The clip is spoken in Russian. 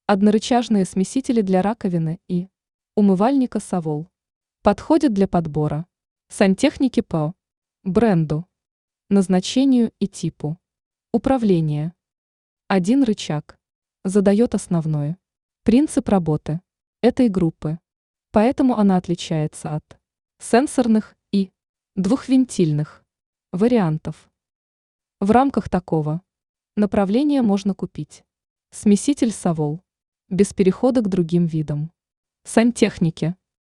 Однорычажные смесители для раковины и умывальника Savol. Подходят для подбора. Сантехники по бренду, назначению и типу. Управление. Один рычаг задает основной принцип работы этой группы, поэтому она отличается от сенсорных и двухвентильных вариантов. В рамках такого направления можно купить смеситель Savol без перехода к другим видам сантехники.